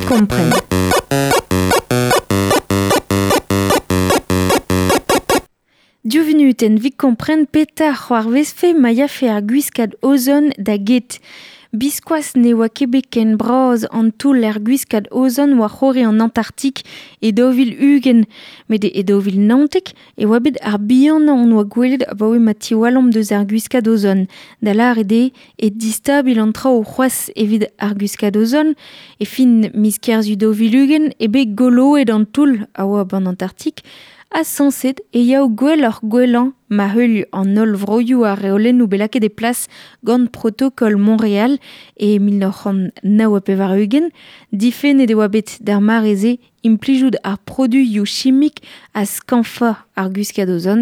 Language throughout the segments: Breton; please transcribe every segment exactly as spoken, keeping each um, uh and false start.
comprenne. Diouvenut en vik kompren petar c'hoar vezfe maia fe ar gwiskad ozon da get. Biskoaz ne oa kebeken braz an toul er gwiskad ozon oa c'hore en Antartik e dovil ugen, met e dovil nantek e oa bet ar bihan an oa gwelet a baoe ma tiwalom deus ar gwiskad ozon. Da lar ede e distabil an tra o c'hoaz evit ar gwiskad ozon e fin miskerzu dovil ugen e bet golo ed an toul a oa ban Antartik a sanset e yaou gwell ar gwelan ma heul an ol vroioù a reolenn ou belaket e plas gant protokol Montréal e mil neuf cent naw a pevar eugen, difen e oa bet d'ar mareze implijout ar produioù chimik a skanfa ar gwiskad ozon,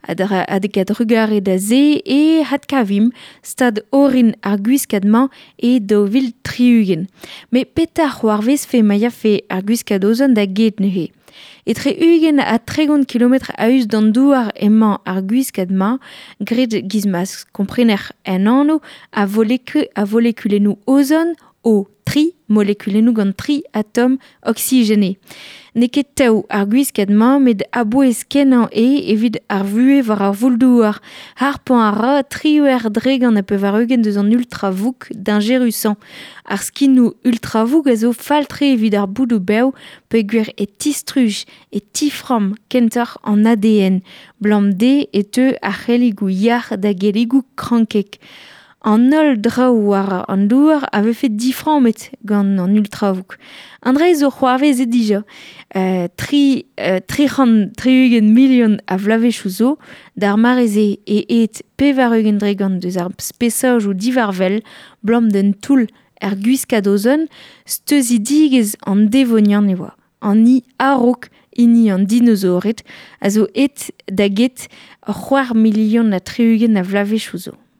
adeket rugar e da ze e hat kavim stad orin ar gwiskad-mañ e dovil triugen. Me petar c'hoarvez fe maia fe ar gwiskad ozon da get neuze. Etre ugen a tregont kilometr a eus d'an douar emañ ar gwiskad-mañ, gret gizmaz komprener en anno a, voleku, a volekulennoù ozon o tri molekulennoù gant tri atom oxygene. Ne ket taou ar gwiskad-mañ met a bouez kenañ e evit ar vue war ar voul-douar. Har pan a ra triwer dregan a pevar eugen deus an ultravouk d'ingerusan. Ar skinnoù ultravouk a zo faltre evit ar boudou bev pe gwer e tistruj e tifram kentor an A D N. Blam de e teu ar c'helligou yar da geligou krankek. An ol draou war an douar a vefe diframet gant an ultravouk. Andrei zo c'hoarvez e dija. Uh, tri, uh, tri-ugen milion a vlavechou zo, d'ar mareze e et pevar eugen dregant deus ar spesaj ou divarvel, blam den toul er gwiskad ozon, steuzi digez an devonian e oa. An ni arok ini an dinozoret, a zo et da get c'hoar milion a tri-ugen a vlavechou zo.